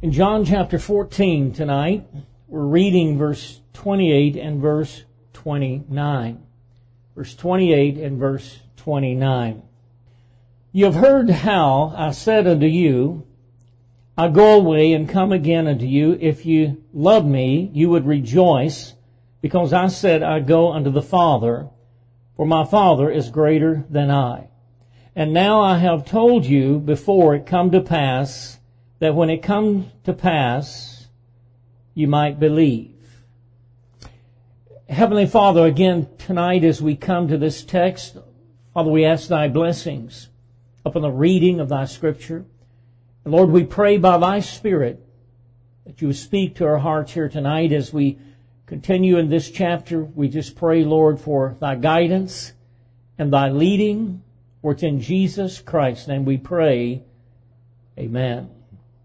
In John chapter 14 tonight, we're reading verse 28 and verse 29. Verse 28 and verse 29. You have heard how I said unto you, I go away and come again unto you. If you love me, you would rejoice, because I said, I go unto the Father, for my Father is greater than I. And now I have told you before it come to pass, that when it comes to pass, you might believe. Heavenly Father, again tonight as we come to this text, Father, we ask Thy blessings upon the reading of Thy Scripture. And Lord, we pray by Thy Spirit that You would speak to our hearts here tonight as we continue in this chapter. We just pray, Lord, for Thy guidance and Thy leading. For it's in Jesus Christ's name we pray. Amen.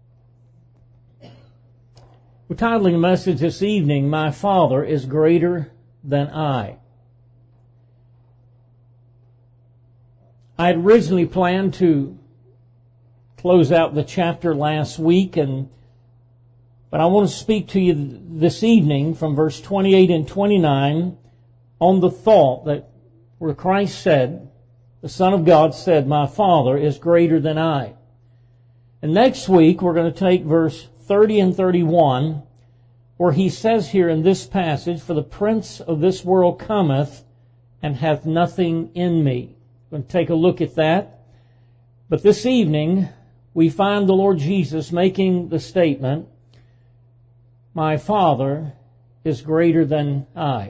We're titling the message this evening, My Father is Greater Than I. I had originally planned to close out the chapter last week, but I want to speak to you this evening from verse 28 and 29 on the thought that where Christ said, the Son of God said, My Father is greater than I. And next week we're going to take verse 30 and 31, where He says here in this passage, For the prince of this world cometh and hath nothing in me. We're going to take a look at that. But this evening we find the Lord Jesus making the statement, My Father is greater than I.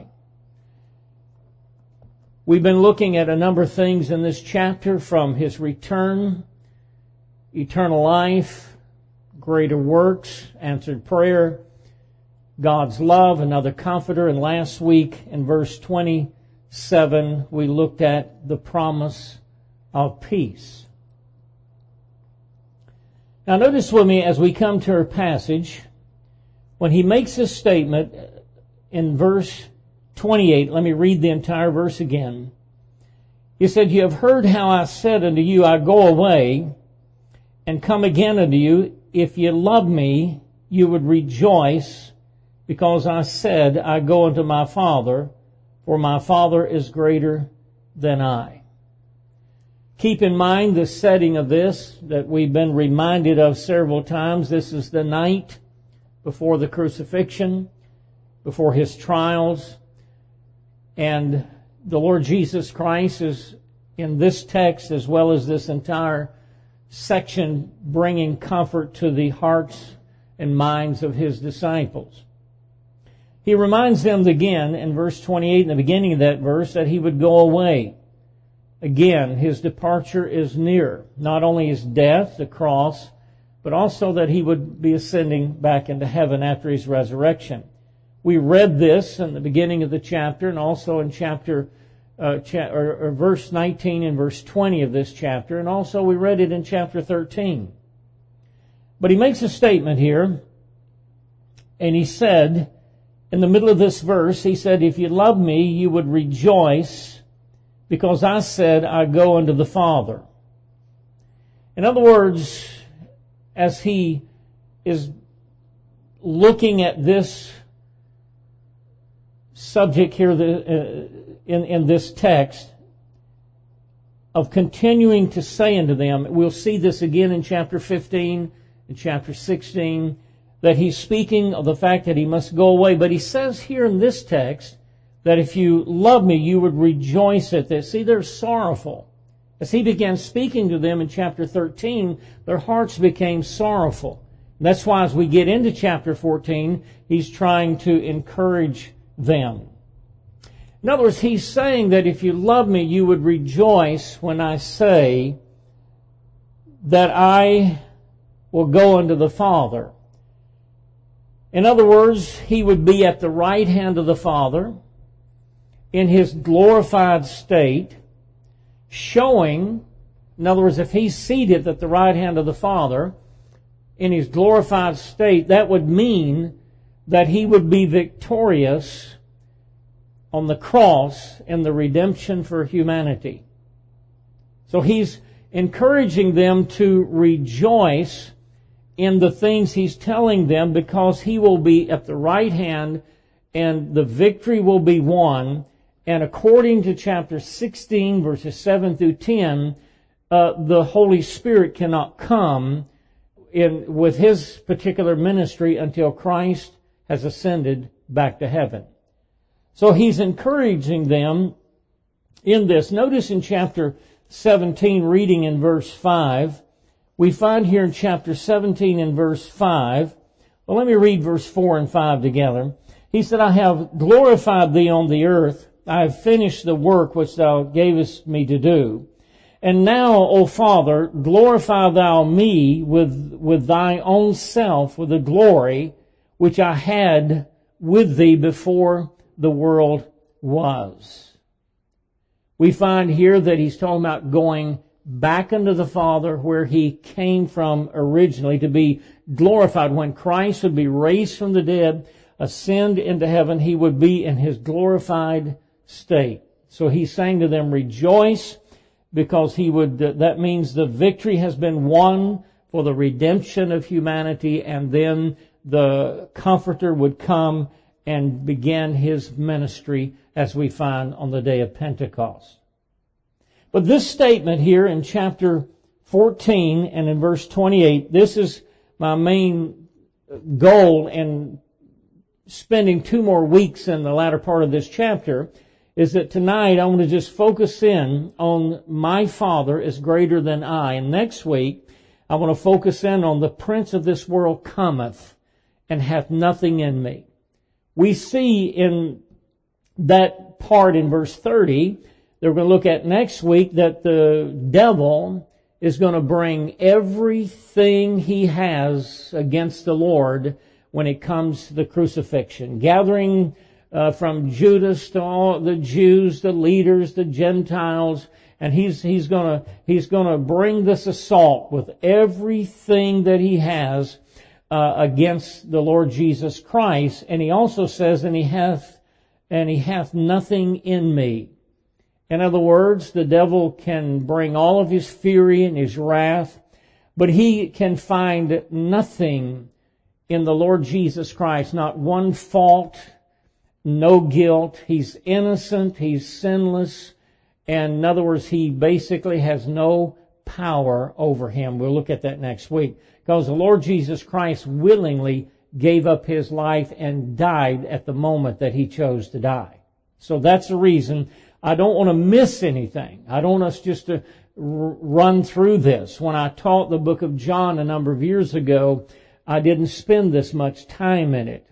We've been looking at a number of things in this chapter, from His return, eternal life, greater works, answered prayer, God's love, another comforter. And last week in verse 27, we looked at the promise of peace. Now notice with me as we come to our passage, when He makes this statement in verse 28, let me read the entire verse again. He said, You have heard how I said unto you, I go away and come again unto you. If you love me, you would rejoice, because I said, I go unto my Father, for my Father is greater than I. Keep in mind the setting of this that we've been reminded of several times. This is the night before the crucifixion, before His trials. And the Lord Jesus Christ is in this text, as well as this entire section, bringing comfort to the hearts and minds of His disciples. He reminds them again in verse 28, in the beginning of that verse, that He would go away. Again, His departure is near. Not only His death, the cross, but also that He would be ascending back into heaven after His resurrection. We read this in the beginning of the chapter, and also in verse 19 and verse 20 of this chapter, and also we read it in chapter 13. But He makes a statement here, and He said, in the middle of this verse, He said, If you love me, you would rejoice, because I said, I go unto the Father. In other words, as He is looking at this subject here in this text of continuing to say unto them, we'll see this again in chapter 15, in chapter 16, that He's speaking of the fact that He must go away. But He says here in this text that if you love me, you would rejoice at this. See, they're sorrowful. As He began speaking to them in chapter 13, their hearts became sorrowful. And that's why as we get into chapter 14, He's trying to encourage them. In other words, He's saying that if you love me, you would rejoice when I say that I will go unto the Father. In other words, He would be at the right hand of the Father in His glorified state, showing, in other words, if He's seated at the right hand of the Father in His glorified state, that would mean that He would be victorious on the cross in the redemption for humanity. So He's encouraging them to rejoice in the things he's telling them, because he will be at the right hand and the victory will be won. And according to chapter 16, verses 7 through 10, the Holy Spirit cannot come with his particular ministry until Christ has ascended back to heaven. So he's encouraging them in this. Notice in chapter 17, reading in verse 5, we find here in chapter 17 in verse 5, well, let me read verse 4 and 5 together. He said, I have glorified thee on the earth. I have finished the work which thou gavest me to do. And now, O Father, glorify thou me with thy own self, with the glory which I had with thee before the world was. We find here that he's talking about going back unto the Father where he came from originally to be glorified. When Christ would be raised from the dead, ascend into heaven, he would be in his glorified state. So he's saying to them, rejoice, because that means the victory has been won for the redemption of humanity, and then the Comforter would come and begin his ministry as we find on the day of Pentecost. But this statement here in chapter 14 and in verse 28, this is my main goal in spending 2 more weeks in the latter part of this chapter, is that tonight I want to just focus in on my Father is greater than I. And next week, I want to focus in on the prince of this world cometh and hath nothing in me. We see in that part in verse 30 that we're going to look at next week that the devil is going to bring everything he has against the Lord when it comes to the crucifixion, gathering from Judas to all the Jews, the leaders, the Gentiles, and he's going to bring this assault with everything that he has against the Lord Jesus Christ. And he also says, and he hath nothing in me. In other words, the devil can bring all of his fury and his wrath, but he can find nothing in the Lord Jesus Christ, not one fault, no guilt. He's innocent, he's sinless, and in other words, he basically has no power over him. We'll look at that next week, because the Lord Jesus Christ willingly gave up his life and died at the moment that he chose to die. So that's the reason I don't want to miss anything. I don't want us just to run through this. When I taught the book of John a number of years ago, I didn't spend this much time in it.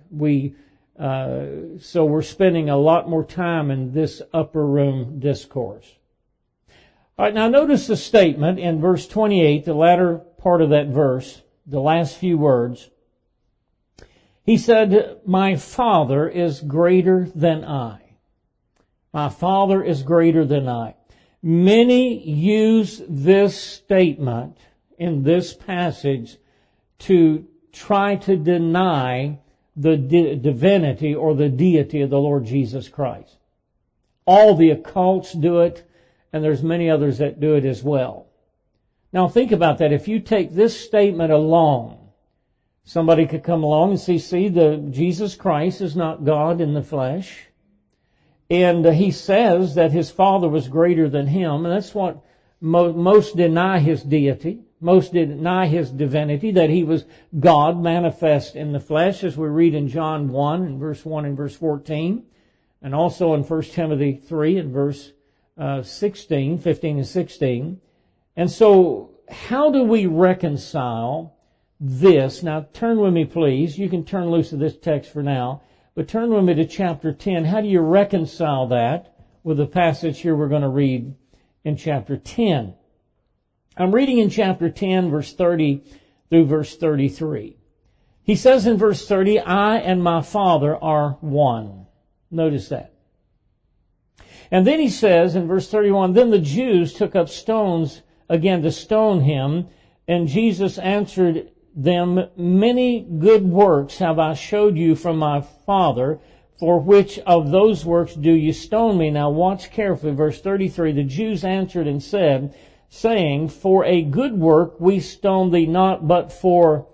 So we're spending a lot more time in this upper room discourse. All right, now notice the statement in verse 28, the latter part of that verse, the last few words. He said, my Father is greater than I. My Father is greater than I. Many use this statement in this passage to try to deny the divinity or the deity of the Lord Jesus Christ. All the occults do it, and there's many others that do it as well. Now think about that. If you take this statement alone, somebody could come along and see, Jesus Christ is not God in the flesh. And he says that his Father was greater than him, and that's what most deny his deity. Most deny his divinity, that he was God manifest in the flesh, as we read in John 1 and verse 1 and verse 14, and also in 1 Timothy 3 and verse 15 and 16. And so, how do we reconcile this? Now, turn with me, please. You can turn loose of this text for now, but turn with me to chapter 10. How do you reconcile that with the passage here we're going to read in chapter 10? I'm reading in chapter 10, verse 30 through verse 33. He says in verse 30, I and my Father are one. Notice that. And then he says in verse 31, then the Jews took up stones again to stone him, and Jesus answered them, many good works have I showed you from my Father, for which of those works do you stone me? Now watch carefully, verse 33, the Jews answered and said, saying, for a good work we stone thee not, but for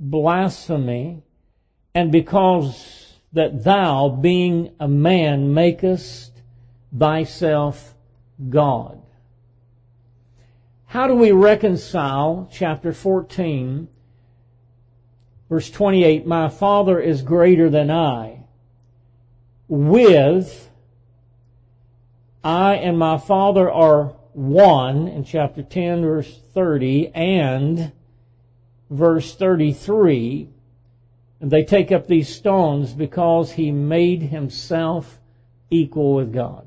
blasphemy, and because that thou, being a man, makest thyself God. How do we reconcile chapter 14, verse 28, my Father is greater than I, with I and my Father are one, in chapter 10, verse 30, and verse 33, and they take up these stones because he made himself equal with God.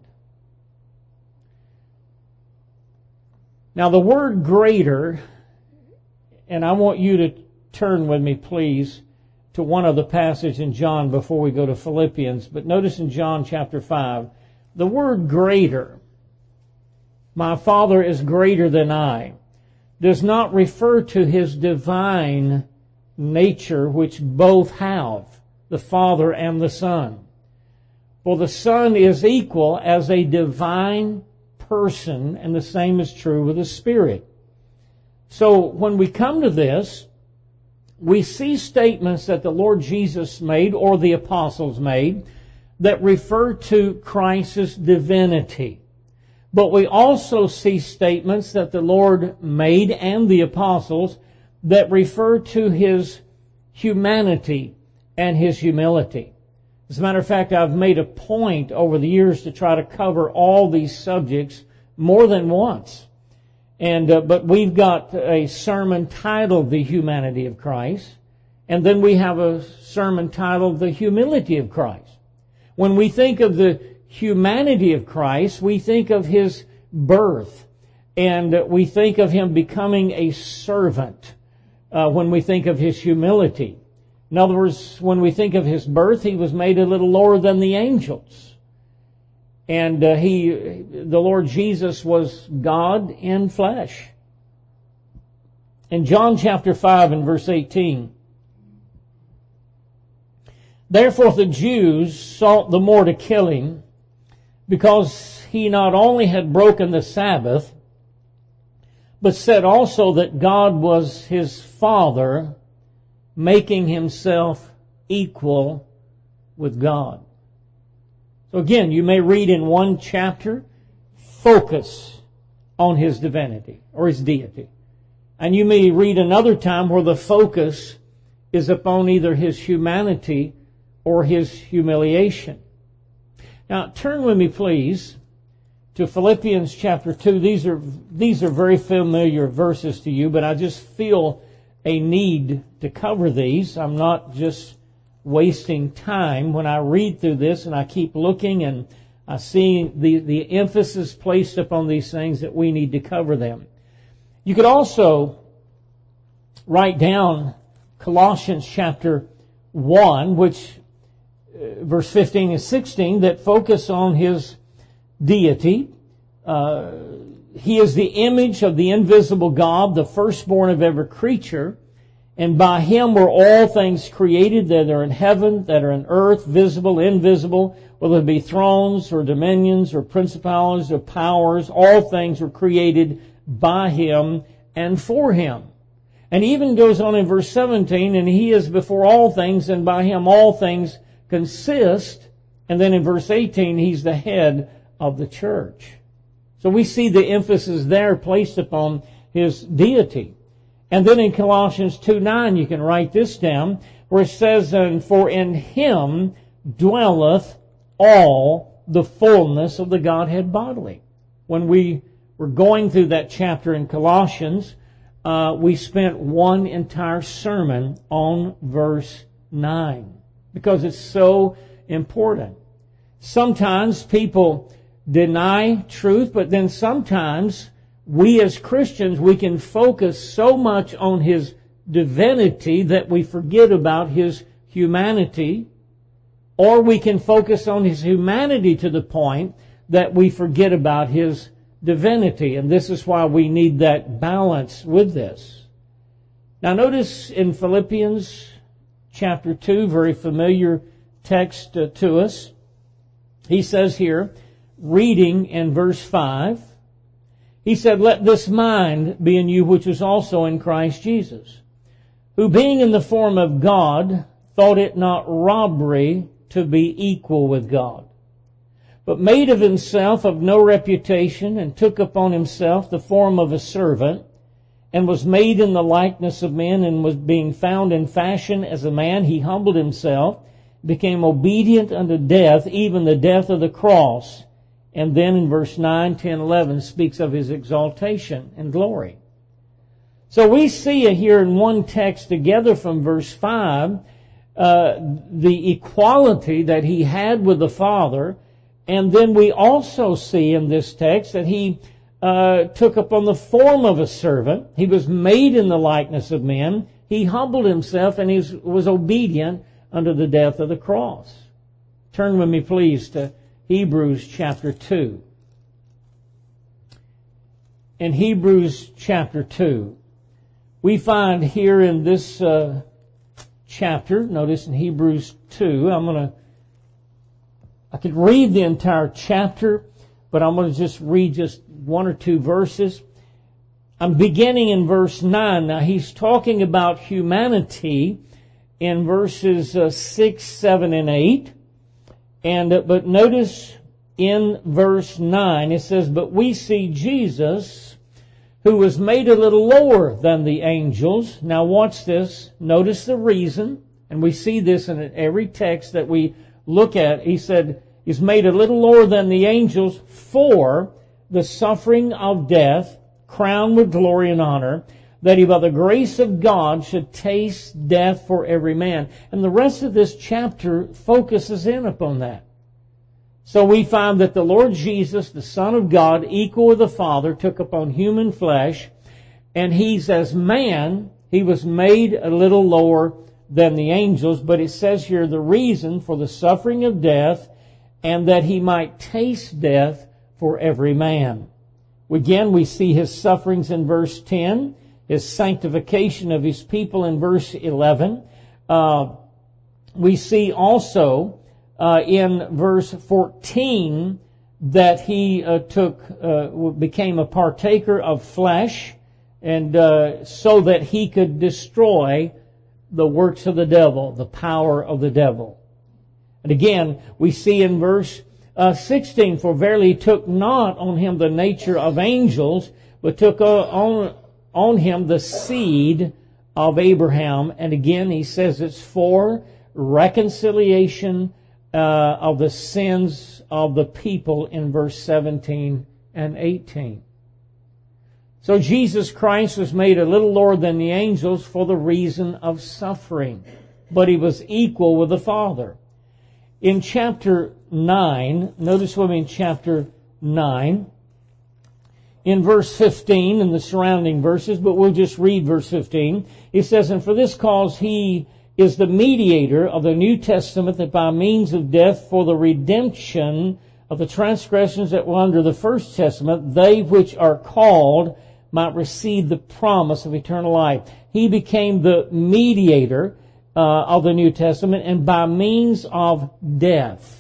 Now the word greater, and I want you to turn with me, please, to one of the passages in John before we go to Philippians, but notice in John chapter 5, the word greater, my Father is greater than I, does not refer to his divine nature, which both have, the Father and the Son. For the Son is equal as a divine person, and the same is true with the Spirit. So when we come to this, we see statements that the Lord Jesus made or the apostles made that refer to Christ's divinity. But we also see statements that the Lord made and the apostles that refer to his humanity and his humility. As a matter of fact, I've made a point over the years to try to cover all these subjects more than once. But we've got a sermon titled The Humanity of Christ, and then we have a sermon titled The Humility of Christ. When we think of the humanity of Christ, we think of his birth, and we think of him becoming a servant when we think of his humility. In other words, when we think of his birth, he was made a little lower than the angels. And the Lord Jesus was God in flesh. In John chapter 5 and verse 18, therefore the Jews sought the more to kill him, because he not only had broken the Sabbath, but said also that God was his Father, making himself equal with God. So again, you may read in one chapter, focus on his divinity or his deity. And you may read another time where the focus is upon either his humanity or his humiliation. Now, turn with me, please, to Philippians chapter 2. These are very familiar verses to you, but I just feel a need to cover these. I'm not just wasting time when I read through this, and I keep looking and I see the emphasis placed upon these things that we need to cover them. You could also write down Colossians chapter 1, which verse 15 and 16, that focus on his deity. He is the image of the invisible God, the firstborn of every creature. And by him were all things created that are in heaven, that are in earth, visible, invisible, whether it be thrones or dominions or principalities or powers. All things were created by him and for him. And even goes on in verse 17, and he is before all things, and by him all things consist. And then in verse 18, he's the head of the church. So we see the emphasis there placed upon his deity. And then in Colossians 2:9, you can write this down, where it says, and for in him dwelleth all the fullness of the Godhead bodily. When we were going through that chapter in Colossians, we spent one entire sermon on verse 9, because it's so important. Sometimes people deny truth, but then sometimes we as Christians, we can focus so much on his divinity that we forget about his humanity, or we can focus on his humanity to the point that we forget about his divinity. And this is why we need that balance with this. Now notice in Philippians chapter 2, very familiar text to us, he says here, reading in verse 5, he said, let this mind be in you which is also in Christ Jesus, who being in the form of God, thought it not robbery to be equal with God, but made of himself of no reputation, and took upon himself the form of a servant, and was made in the likeness of men, and was being found in fashion as a man, he humbled himself, became obedient unto death, even the death of the cross. And then in verse 9, 10, 11 speaks of his exaltation and glory. So we see here in one text together from verse 5, the equality that he had with the Father. And then we also see in this text that he took upon the form of a servant. He was made in the likeness of men. He humbled himself, and he was obedient unto the death of the cross. Turn with me, please, to Hebrews chapter 2. In Hebrews chapter 2, we find here in this chapter, notice in Hebrews 2, I could read the entire chapter, but I'm going to just read just one or two verses. I'm beginning in verse 9. Now, he's talking about humanity in verses 6, 7, and 8. But notice in verse 9, it says, "But we see Jesus, who was made a little lower than the angels." Now watch this. Notice the reason. And we see this in every text that we look at. He said, he's made a little lower than the angels for the suffering of death, crowned with glory and honor, that he by the grace of God should taste death for every man. And the rest of this chapter focuses in upon that. So we find that the Lord Jesus, the Son of God, equal with the Father, took upon human flesh, and he's as man, he was made a little lower than the angels, but it says here the reason for the suffering of death, and that he might taste death for every man. Again, we see his sufferings in verse 10, his sanctification of his people in verse 11. We see also in verse 14 that he became a partaker of flesh, and so that he could destroy the works of the devil, the power of the devil. And again, we see in verse 16, "For verily he took not on him the nature of angels, but took on him the seed of Abraham." And again, he says it's for reconciliation of the sins of the people in verse 17 and 18. So Jesus Christ was made a little lower than the angels for the reason of suffering, but he was equal with the Father. In chapter 9, notice with me in chapter 9, in verse 15 and the surrounding verses, but we'll just read verse 15. It says, "And for this cause he is the mediator of the New Testament, that by means of death for the redemption of the transgressions that were under the first testament, they which are called might receive the promise of eternal life." He became the mediator of the New Testament, and by means of death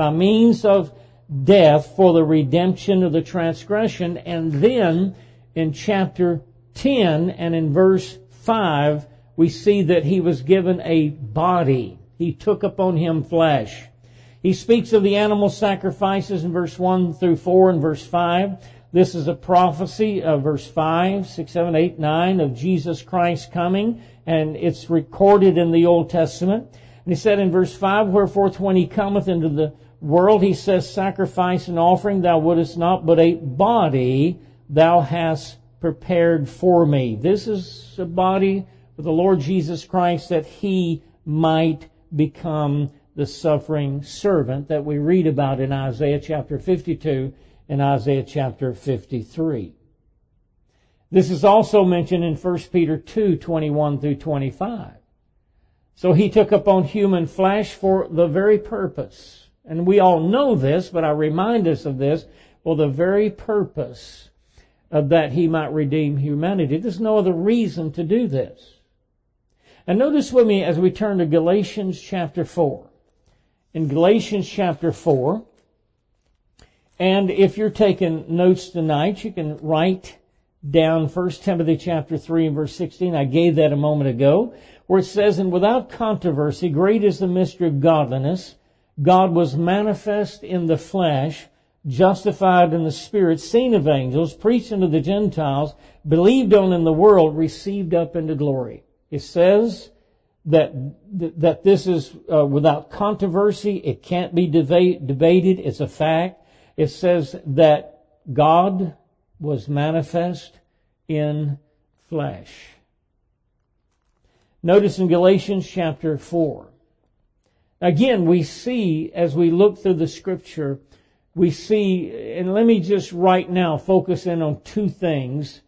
for the redemption of the transgression. And then in chapter 10 and in verse 5, we see that he was given a body. He took upon him flesh. He speaks of the animal sacrifices in verse 1 through 4 and verse 5. This is a prophecy of verse 5, 6, 7, 8, 9 of Jesus Christ coming, and it's recorded in the Old Testament. And he said in verse 5, "Wherefore when he cometh into the world, he says, sacrifice and offering thou wouldest not, but a body thou hast prepared for me." This is a body for the Lord Jesus Christ, that he might become the suffering servant that we read about in Isaiah chapter 52 and Isaiah chapter 53. This is also mentioned in 1 Peter 2, 21 through 25. So he took upon human flesh for the very purpose, and we all know this, but I remind us of this, for the very purpose that he might redeem humanity. There's no other reason to do this. And notice with me as we turn to Galatians chapter 4. In Galatians chapter 4, and if you're taking notes tonight, you can write down 1 Timothy chapter 3 and verse 16. I gave that a moment ago, where it says, "And without controversy, great is the mystery of godliness. God was manifest in the flesh, justified in the Spirit, seen of angels, preached unto the Gentiles, believed on in the world, received up into glory." It says that this is without controversy. It can't be debated. It's a fact. It says that God was manifest in flesh. Notice in Galatians chapter 4. Again, we see, as we look through the Scripture, we see, and let me just right now focus in on two things.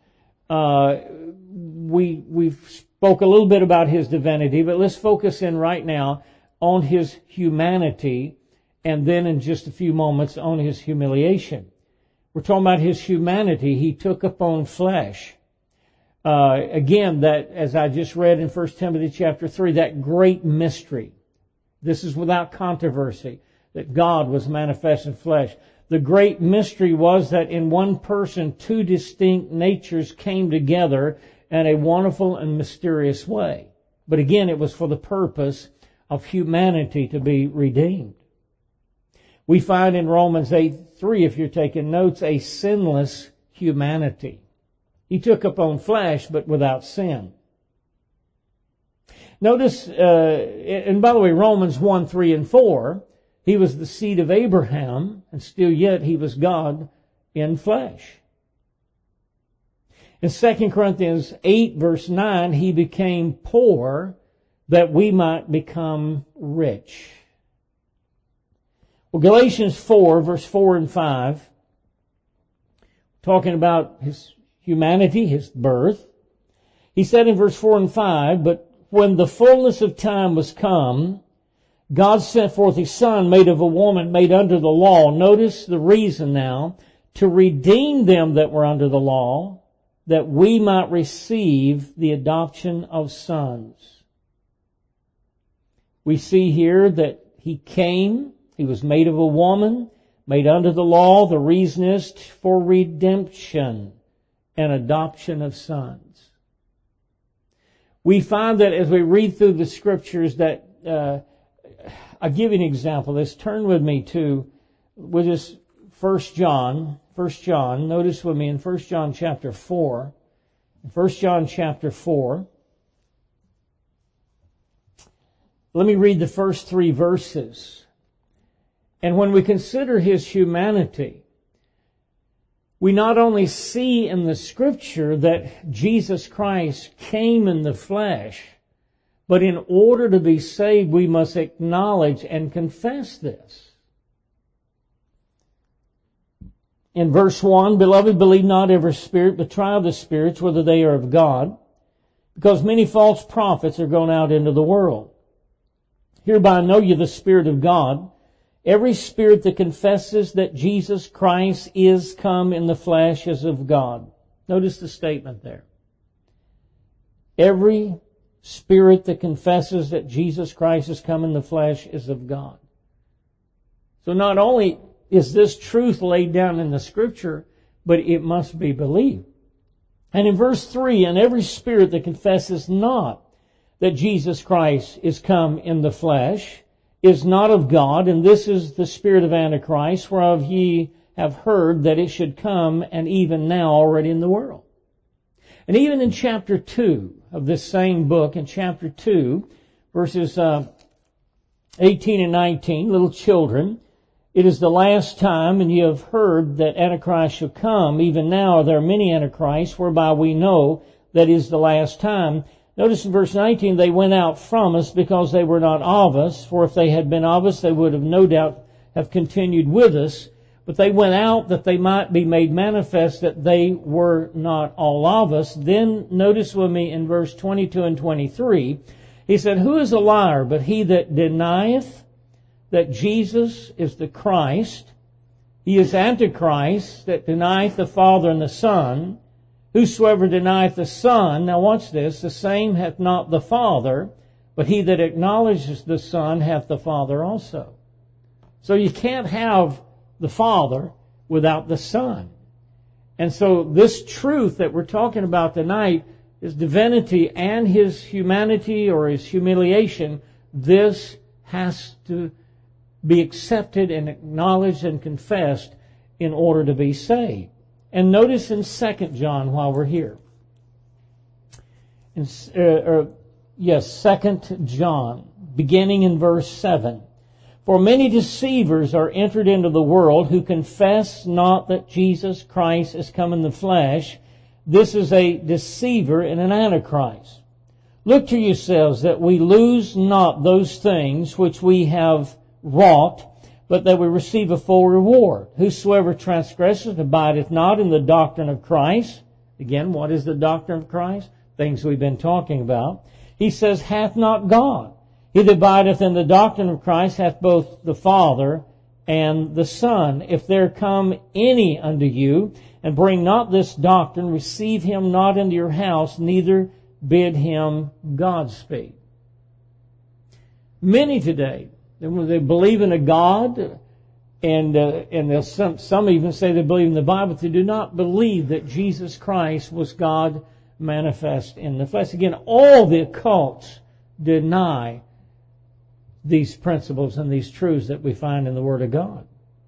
We've spoke a little bit about His divinity, but let's focus in right now on His humanity, and then in just a few moments on His humiliation. We're talking about His humanity. He took upon flesh. Again, that, as I just read in 1 Timothy chapter 3, that great mystery. This is without controversy, that God was manifest in flesh. The great mystery was that in one person, two distinct natures came together in a wonderful and mysterious way. But again, it was for the purpose of humanity to be redeemed. We find in Romans 8:3, if you're taking notes, a sinless humanity. He took upon flesh, but without sin. Notice, and by the way, Romans 1, 3, and 4, He was the seed of Abraham, and still yet He was God in flesh. In 2 Corinthians 8, verse 9, He became poor that we might become rich. Well, Galatians 4, verse 4 and 5, talking about His humanity, His birth. He said in verse 4 and 5, "But when the fullness of time was come, God sent forth His Son, made of a woman, made under the law." Notice the reason now. "To redeem them that were under the law, that we might receive the adoption of sons." We see here that He came. He was made of a woman, made under the law. The reason is for redemption and adoption of sons. We find that as we read through the Scriptures that, I'll give you an example. Let's turn with me to, with this 1 John. Notice with me in 1 John chapter 4. 1 John chapter 4. Let me read the first 3 verses. And when we consider His humanity, we not only see in the Scripture that Jesus Christ came in the flesh, but in order to be saved, we must acknowledge and confess this. In verse 1, "Beloved, believe not every spirit, but try the spirits, whether they are of God, because many false prophets are gone out into the world. Hereby know you the Spirit of God. Every spirit that confesses that Jesus Christ is come in the flesh is of God." Notice the statement there. Every spirit that confesses that Jesus Christ has come in the flesh is of God. So not only is this truth laid down in the Scripture, but it must be believed. And in verse 3, "And every spirit that confesses not that Jesus Christ is come in the flesh is not of God, and this is the spirit of Antichrist, whereof ye have heard that it should come, and even now already in the world." And even in chapter 2 of this same book, in chapter 2, verses 18 and 19, "Little children, it is the last time, and ye have heard that Antichrist shall come. Even now are there many Antichrists, whereby we know that is the last time." Notice in verse 19, "They went out from us because they were not of us. For if they had been of us, they would have no doubt have continued with us. But they went out that they might be made manifest that they were not all of us." Then notice with me in verse 22 and 23, he said, "Who is a liar but he that denieth that Jesus is the Christ? He is Antichrist that denieth the Father and the Son. Whosoever denieth the Son," now watch this, "the same hath not the Father, but he that acknowledges the Son hath the Father also." So you can't have the Father without the Son. And so this truth that we're talking about tonight, his divinity and his humanity or his humiliation, this has to be accepted and acknowledged and confessed in order to be saved. And notice in 2 John while we're here. 2 John, beginning in verse 7. For many deceivers are entered into the world who confess not that Jesus Christ is come in the flesh. This is a deceiver and an antichrist. Look to yourselves that we lose not those things which we have wrought, but that we receive a full reward. Whosoever transgresseth abideth not in the doctrine of Christ. Again, what is the doctrine of Christ? Things we've been talking about. He says, hath not God. He that abideth in the doctrine of Christ hath both the Father and the Son. If there come any unto you, and bring not this doctrine, receive him not into your house, neither bid him Godspeed. Many today, they believe in a God, and some even say they believe in the Bible, but they do not believe that Jesus Christ was God manifest in the flesh. Again, all the occults deny these principles and these truths that we find in the Word of God.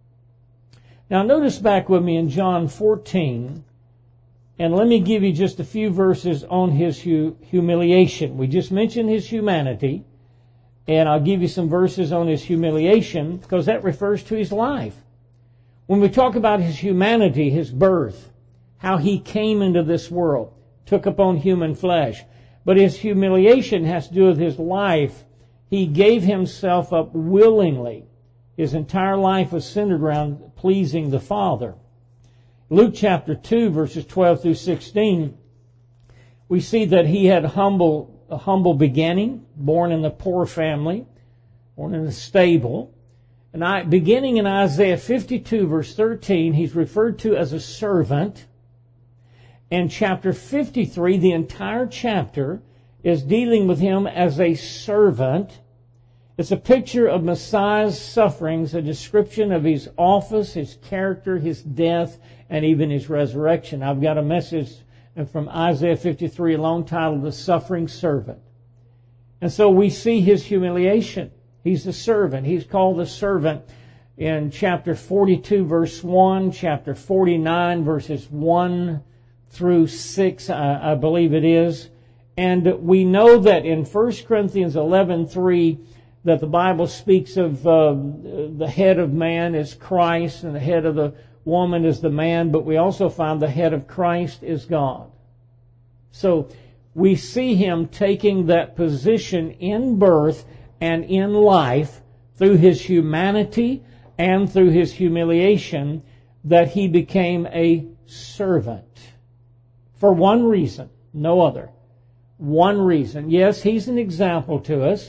Now notice back with me in John 14, and let me give you just a few verses on his humiliation. We just mentioned his humanity, and I'll give you some verses on his humiliation because that refers to his life. When we talk about his humanity, his birth, how he came into this world, took upon human flesh, but his humiliation has to do with his life. He gave himself up willingly. His entire life was centered around pleasing the Father. Luke chapter 2, verses 12 through 16, we see that he had a humble beginning, born in a poor family, born in a stable. And beginning in Isaiah 52, verse 13, he's referred to as a servant. And chapter 53, the entire chapter, is dealing with him as a servant. It's a picture of Messiah's sufferings, a description of his office, his character, his death, and even his resurrection. I've got a message from Isaiah 53 alone titled The Suffering Servant. And so we see his humiliation. He's the servant. He's called the servant in chapter 42, verse 1, chapter 49, verses 1 through 6, I believe it is. And we know that in 1 Corinthians 11:3 that the Bible speaks of the head of man is Christ and the head of the woman is the man, but we also find the head of Christ is God. So we see him taking that position in birth and in life through his humanity and through his humiliation, that he became a servant. For one reason, no other. One reason. Yes, he's an example to us.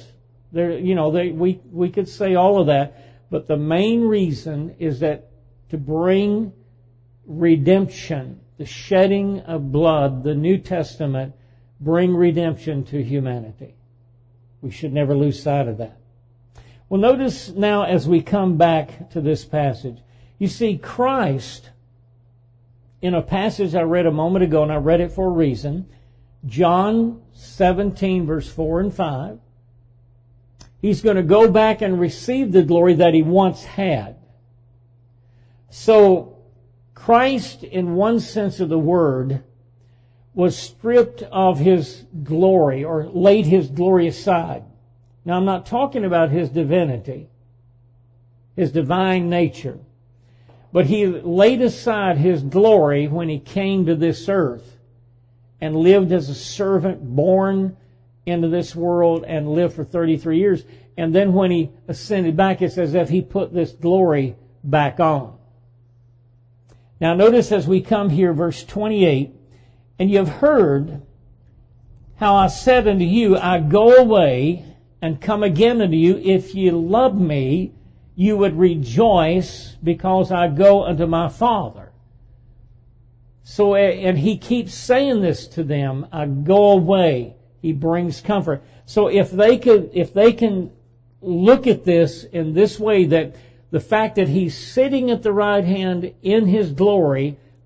We could say all of that, but the main reason is that to bring redemption, the shedding of blood, the New Testament, bring redemption to humanity. We should never lose sight of that. Well, notice now as we come back to this passage, you see Christ, in a passage I read a moment ago, and I read it for a reason, John 17, verse 4 and 5, he's going to go back and receive the glory that he once had. So Christ, in one sense of the word, was stripped of his glory or laid his glory aside. Now, I'm not talking about his divinity, his divine nature, but he laid aside his glory when he came to this earth and lived as a servant, born into this world and lived for 33 years. And then when he ascended back, it's as if he put this glory back on. Now notice as we come here, verse 28, and you have heard how I said unto you, I go away and come again unto you. If ye love me, you would rejoice because I go unto my Father. So, and he keeps saying this to them, I go away. He brings comfort. So if they can look at this in this way, that the fact that he's sitting at the right hand in his glory, that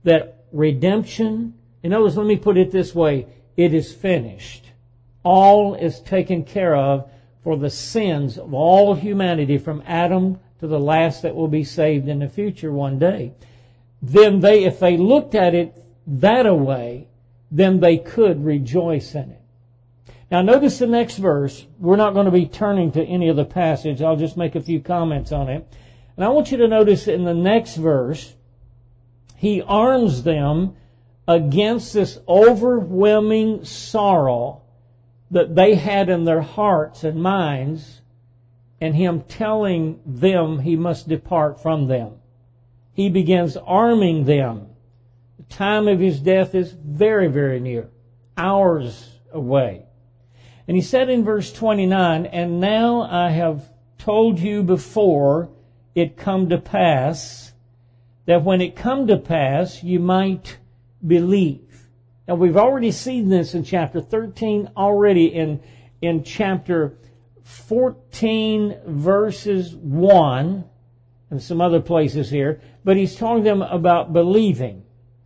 redemption. In other words, let me put it this way. It is finished. All is taken care of for the sins of all humanity from Adam to the last that will be saved in the future one day. Then if they looked at it that way, then they could rejoice in it. Now notice the next verse. We're not going to be turning to any of the passage. I'll just make a few comments on it. And I want you to notice in the next verse, he arms them against this overwhelming sorrow that they had in their hearts and minds, and him telling them he must depart from them. He begins arming them. The time of his death is very, very near, hours away. And he said in verse 29, "And now I have told you before it come to pass, that when it come to pass you might believe." Now we've already seen this in chapter 13, already in chapter 14 verses 1, and some other places here, but he's talking to them about believing.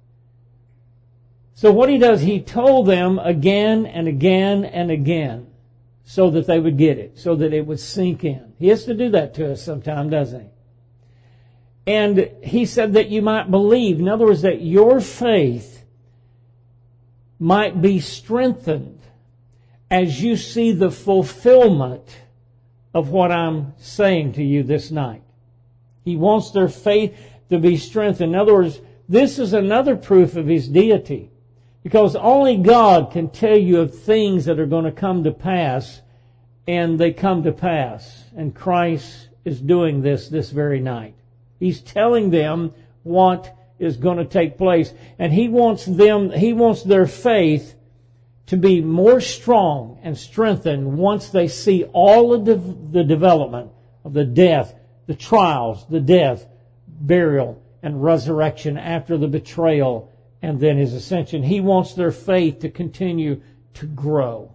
So what he does, he told them again and again and again so that they would get it, so that it would sink in. He has to do that to us sometime, doesn't he? And he said that you might believe. In other words, that your faith might be strengthened as you see the fulfillment of what I'm saying to you this night. He wants their faith to be strengthened. In other words, this is another proof of his deity. Because only God can tell you of things that are going to come to pass, and they come to pass. And Christ is doing this very night. He's telling them what is going to take place. And he wants their faith to be more strong and strengthened once they see all of the development of the death, the trials, the death, burial, and resurrection after the betrayal and then his ascension. He wants their faith to continue to grow.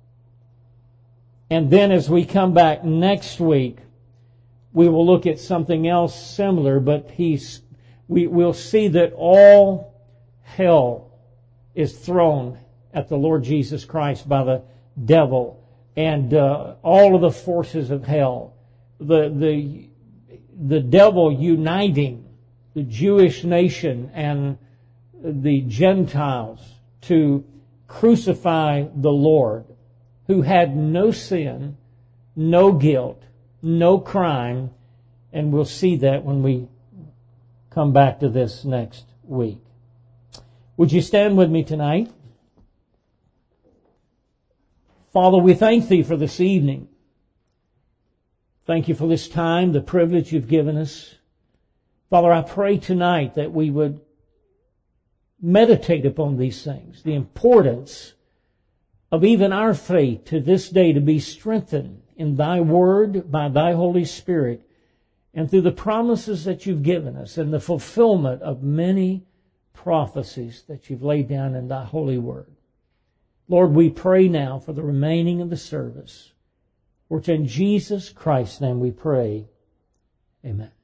And then as we come back next week, we will look at something else similar, but we'll see that all hell is thrown at the Lord Jesus Christ by the devil, and all of the forces of hell. The devil uniting the Jewish nation and the Gentiles to crucify the Lord, who had no sin, no guilt, no crime, and we'll see that when we come back to this next week. Would you stand with me tonight? Father, we thank Thee for this evening. Thank You for this time, the privilege You've given us. Father, I pray tonight that we would meditate upon these things, the importance of even our faith to this day to be strengthened in Thy Word by Thy Holy Spirit and through the promises that You've given us and the fulfillment of many prophecies that You've laid down in Thy Holy Word. Lord, we pray now for the remaining of the service. For it's in Jesus Christ's name we pray. Amen.